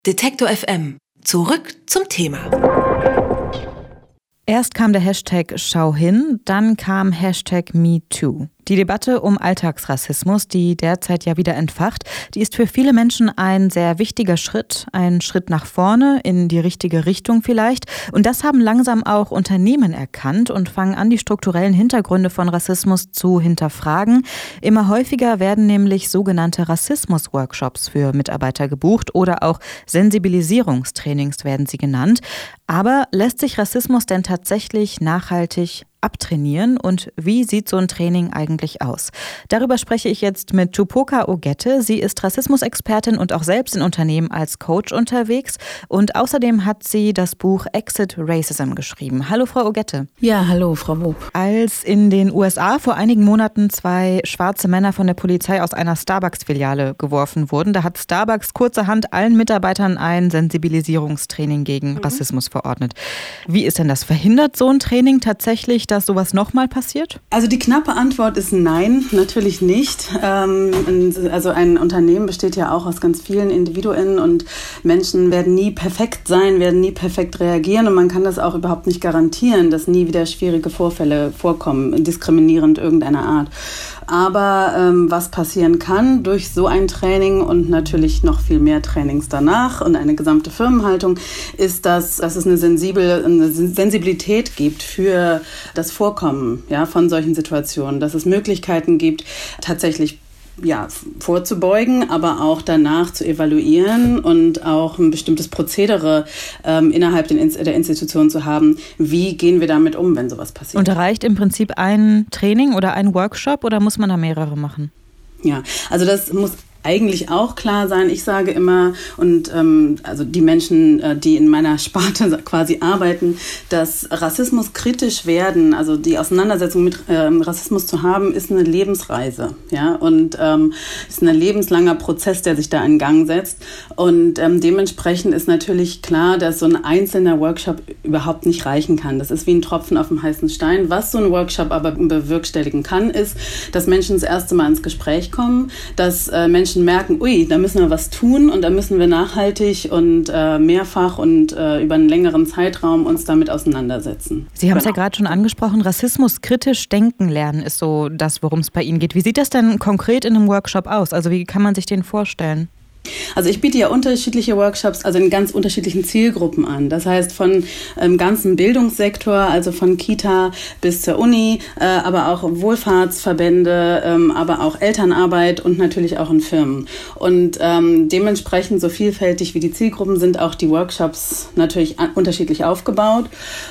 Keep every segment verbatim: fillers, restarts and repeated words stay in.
Detektor F M. Zurück zum Thema. Erst kam der Hashtag Schau hin, dann kam Hashtag MeToo. Die Debatte um Alltagsrassismus, die derzeit ja wieder entfacht, die ist für viele Menschen ein sehr wichtiger Schritt, ein Schritt nach vorne, in die richtige Richtung vielleicht. Und das haben langsam auch Unternehmen erkannt und fangen an, die strukturellen Hintergründe von Rassismus zu hinterfragen. Immer häufiger werden nämlich sogenannte Rassismus-Workshops für Mitarbeiter gebucht oder auch Sensibilisierungstrainings werden sie genannt. Aber lässt sich Rassismus denn tatsächlich nachhaltig abtrainieren und wie sieht so ein Training eigentlich aus? Darüber spreche ich jetzt mit Tupoka Ogette. Sie ist Rassismusexpertin und auch selbst in Unternehmen als Coach unterwegs und außerdem hat sie das Buch Exit Racism geschrieben. Hallo Frau Ogette. Ja, hallo Frau Wob. Als in den U S A vor einigen Monaten zwei schwarze Männer von der Polizei aus einer Starbucks-Filiale geworfen wurden, da hat Starbucks kurzerhand allen Mitarbeitern ein Sensibilisierungstraining gegen mhm. Rassismus verordnet. Wie ist denn das? Verhindert so ein Training tatsächlich, dass sowas nochmal passiert? Also die knappe Antwort ist nein, natürlich nicht. Also ein Unternehmen besteht ja auch aus ganz vielen Individuen und Menschen werden nie perfekt sein, werden nie perfekt reagieren und man kann das auch überhaupt nicht garantieren, dass nie wieder schwierige Vorfälle vorkommen, diskriminierend irgendeiner Art. Aber ähm, was passieren kann durch so ein Training und natürlich noch viel mehr Trainings danach und eine gesamte Firmenhaltung, ist, dass, dass es eine, sensible, eine Sensibilität gibt für das Vorkommen ja, von solchen Situationen, dass es Möglichkeiten gibt, tatsächlich ja, vorzubeugen, aber auch danach zu evaluieren und auch ein bestimmtes Prozedere ähm, innerhalb den, der Institution zu haben. Wie gehen wir damit um, wenn sowas passiert? Und reicht im Prinzip ein Training oder ein Workshop oder muss man da mehrere machen? Ja, also das muss eigentlich auch klar sein. Ich sage immer, und ähm, also die Menschen, äh, die in meiner Sparte quasi arbeiten, dass Rassismus kritisch werden, also die Auseinandersetzung mit ähm, Rassismus zu haben, ist eine Lebensreise, ja, und ähm, ist ein lebenslanger Prozess, der sich da in Gang setzt. Und ähm, dementsprechend ist natürlich klar, dass so ein einzelner Workshop überhaupt nicht reichen kann. Das ist wie ein Tropfen auf dem heißen Stein. Was so ein Workshop aber bewerkstelligen kann, ist, dass Menschen das erste Mal ins Gespräch kommen, dass äh, Menschen merken, ui, da müssen wir was tun und da müssen wir nachhaltig und äh, mehrfach und äh, über einen längeren Zeitraum uns damit auseinandersetzen. Sie haben es ja gerade schon angesprochen, Rassismus kritisch denken lernen ist so das, worum es bei Ihnen geht. Wie sieht das denn konkret in einem Workshop aus? Also wie kann man sich den vorstellen? Also ich biete ja unterschiedliche Workshops, also in ganz unterschiedlichen Zielgruppen an. Das heißt von ähm, ganzen Bildungssektor, also von Kita bis zur Uni, äh, aber auch Wohlfahrtsverbände, ähm, aber auch Elternarbeit und natürlich auch in Firmen. Und ähm, dementsprechend so vielfältig wie die Zielgruppen sind auch die Workshops natürlich an, unterschiedlich aufgebaut.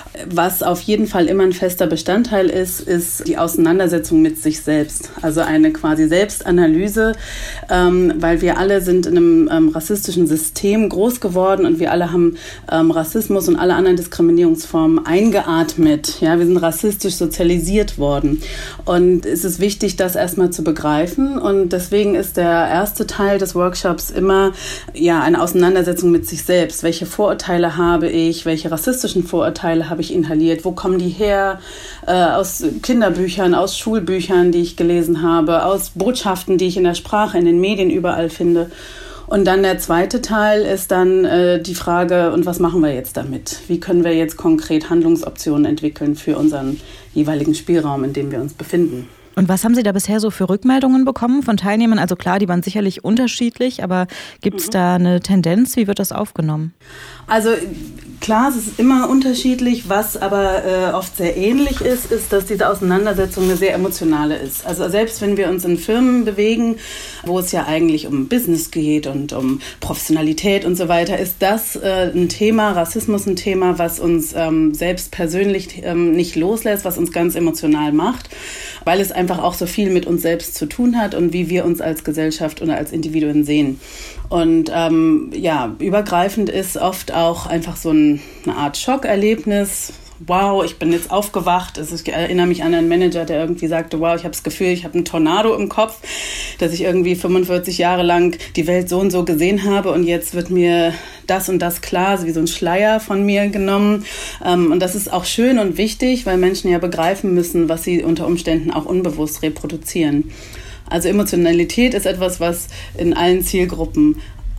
Was auf jeden Fall immer ein fester Bestandteil ist, ist die Auseinandersetzung mit sich selbst. Also eine quasi Selbstanalyse, ähm, weil wir alle sind in einem ähm, rassistischen System groß geworden und wir alle haben ähm, Rassismus und alle anderen Diskriminierungsformen eingeatmet. Ja, wir sind rassistisch sozialisiert worden. Und es ist wichtig, das erstmal zu begreifen. Und deswegen ist der erste Teil des Workshops immer ja, eine Auseinandersetzung mit sich selbst. Welche Vorurteile habe ich? Welche rassistischen Vorurteile habe ich inhaliert? Wo kommen die her? Äh, aus Kinderbüchern, aus Schulbüchern, die ich gelesen habe, aus Botschaften, die ich in der Sprache, in den Medien überall finde. Und dann der zweite Teil ist dann äh, die Frage, und was machen wir jetzt damit? Wie können wir jetzt konkret Handlungsoptionen entwickeln für unseren jeweiligen Spielraum, in dem wir uns befinden? Und was haben Sie da bisher so für Rückmeldungen bekommen von Teilnehmern? Also klar, die waren sicherlich unterschiedlich, aber gibt es mhm. da eine Tendenz? Wie wird das aufgenommen? Also klar, es ist immer unterschiedlich. Was aber äh, oft sehr ähnlich ist, ist, dass diese Auseinandersetzung eine sehr emotionale ist. Also selbst wenn wir uns in Firmen bewegen, wo es ja eigentlich um Business geht und um Professionalität und so weiter, ist das äh, ein Thema, Rassismus ein Thema, was uns ähm, selbst persönlich ähm, nicht loslässt, was uns ganz emotional macht, weil es einfach auch so viel mit uns selbst zu tun hat und wie wir uns als Gesellschaft oder als Individuen sehen. Und ähm, ja, übergreifend ist oft auch einfach so ein, eine Art Schockerlebnis. Wow, ich bin jetzt aufgewacht. Also ich erinnere mich an einen Manager, der irgendwie sagte, wow, ich habe das Gefühl, ich habe einen Tornado im Kopf, dass ich irgendwie fünfundvierzig Jahre lang die Welt so und so gesehen habe und jetzt wird mir das und das klar, so wie so ein Schleier von mir genommen. Und das ist auch schön und wichtig, weil Menschen ja begreifen müssen, was sie unter Umständen auch unbewusst reproduzieren. Also Emotionalität ist etwas, was in allen Zielgruppen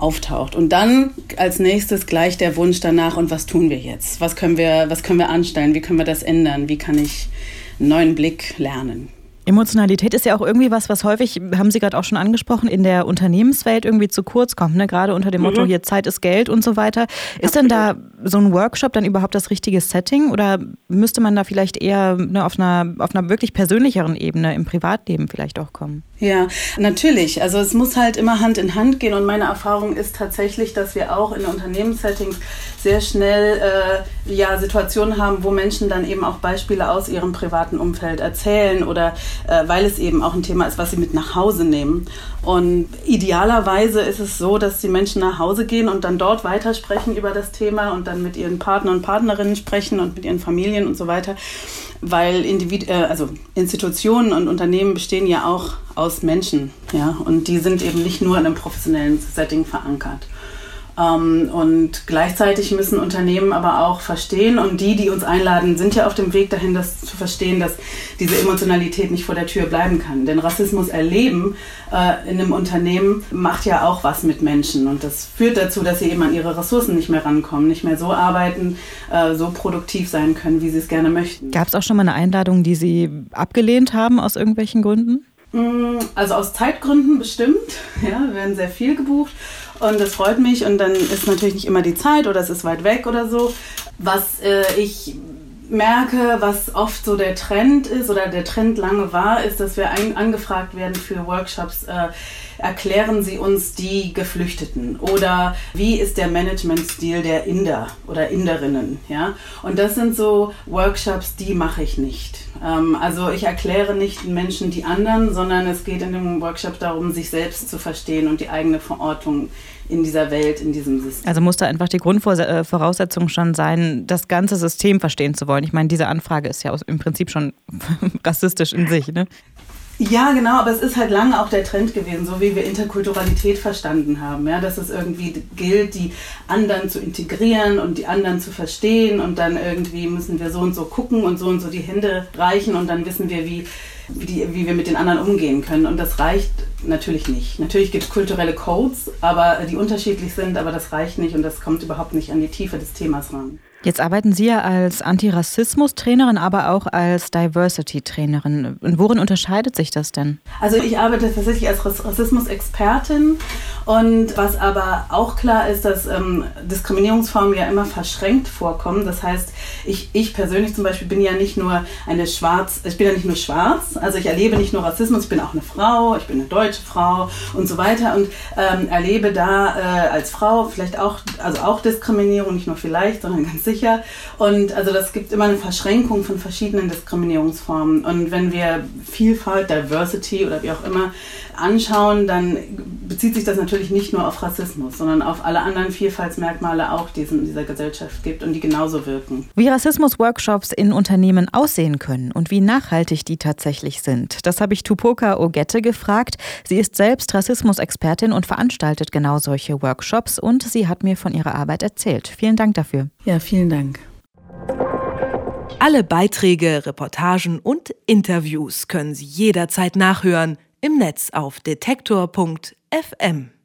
auftaucht. Und dann als nächstes gleich der Wunsch danach, und was tun wir jetzt? Was können wir, was können wir anstellen? Wie können wir das ändern? Wie kann ich einen neuen Blick lernen? Emotionalität ist ja auch irgendwie was, was häufig, haben Sie gerade auch schon angesprochen, in der Unternehmenswelt irgendwie zu kurz kommt, ne? Gerade unter dem Motto, mhm. hier Zeit ist Geld und so weiter. Ist denn da so ein Workshop dann überhaupt das richtige Setting oder müsste man da vielleicht eher ne, auf einer, auf einer wirklich persönlicheren Ebene im Privatleben vielleicht auch kommen? Ja, natürlich. Also es muss halt immer Hand in Hand gehen und meine Erfahrung ist tatsächlich, dass wir auch in Unternehmenssettings sehr schnell äh, ja, Situationen haben, wo Menschen dann eben auch Beispiele aus ihrem privaten Umfeld erzählen oder äh, weil es eben auch ein Thema ist, was sie mit nach Hause nehmen. Und idealerweise ist es so, dass die Menschen nach Hause gehen und dann dort weitersprechen über das Thema und dann mit ihren Partnern und Partnerinnen sprechen und mit ihren Familien und so weiter. Weil Individ- äh, also Institutionen und Unternehmen bestehen ja auch aus Menschen, ja, und die sind eben nicht nur in einem professionellen Setting verankert. Ähm, und gleichzeitig müssen Unternehmen aber auch verstehen, und die, die uns einladen, sind ja auf dem Weg dahin, das zu verstehen, dass diese Emotionalität nicht vor der Tür bleiben kann. Denn Rassismus erleben äh, in einem Unternehmen macht ja auch was mit Menschen und das führt dazu, dass sie eben an ihre Ressourcen nicht mehr rankommen, nicht mehr so arbeiten, äh, so produktiv sein können, wie sie es gerne möchten. Gab es auch schon mal eine Einladung, die Sie abgelehnt haben aus irgendwelchen Gründen? Also aus Zeitgründen bestimmt, ja, wir werden sehr viel gebucht und das freut mich und dann ist natürlich nicht immer die Zeit oder es ist weit weg oder so. Was äh, ich merke, was oft so der Trend ist oder der Trend lange war, ist, dass wir ein, angefragt werden für Workshops, äh, erklären Sie uns die Geflüchteten oder wie ist der Managementstil der Inder oder Inderinnen, ja? Und das sind so Workshops, die mache ich nicht. Ähm, also ich erkläre nicht den Menschen die anderen, sondern es geht in dem Workshop darum, sich selbst zu verstehen und die eigene Verortung in dieser Welt, in diesem System. Also muss da einfach die Grundvoraussetzung schon sein, das ganze System verstehen zu wollen. Ich meine, diese Anfrage ist ja im Prinzip schon rassistisch in sich, ne? Ja, genau, aber es ist halt lange auch der Trend gewesen, so wie wir Interkulturalität verstanden haben, ja, dass es irgendwie gilt, die anderen zu integrieren und die anderen zu verstehen und dann irgendwie müssen wir so und so gucken und so und so die Hände reichen und dann wissen wir, wie, wie, die, wie wir mit den anderen umgehen können und das reicht natürlich nicht. Natürlich gibt es kulturelle Codes, aber die unterschiedlich sind, aber das reicht nicht und das kommt überhaupt nicht an die Tiefe des Themas ran. Jetzt arbeiten Sie ja als Antirassismus-Trainerin, aber auch als Diversity-Trainerin. Und worin unterscheidet sich das denn? Also ich arbeite tatsächlich als Rassismus-Expertin und was aber auch klar ist, dass ähm, Diskriminierungsformen ja immer verschränkt vorkommen. Das heißt, ich, ich persönlich zum Beispiel bin ja nicht nur eine schwarz, ich bin ja nicht nur schwarz, also ich erlebe nicht nur Rassismus, ich bin auch eine Frau, ich bin eine deutsche Frau und so weiter und ähm, erlebe da äh, als Frau vielleicht auch, also auch Diskriminierung, nicht nur vielleicht, sondern ganz sicher. Sicher. Und also das gibt immer eine Verschränkung von verschiedenen Diskriminierungsformen. Und wenn wir Vielfalt, Diversity oder wie auch immer anschauen, dann bezieht sich das natürlich nicht nur auf Rassismus, sondern auf alle anderen Vielfaltsmerkmale auch, die es in dieser Gesellschaft gibt und die genauso wirken. Wie Rassismus-Workshops in Unternehmen aussehen können und wie nachhaltig die tatsächlich sind, das habe ich Tupoka Ogette gefragt. Sie ist selbst Rassismus-Expertin und veranstaltet genau solche Workshops und sie hat mir von ihrer Arbeit erzählt. Vielen Dank dafür. Ja, vielen Dank. Alle Beiträge, Reportagen und Interviews können Sie jederzeit nachhören im Netz auf detektor punkt f m.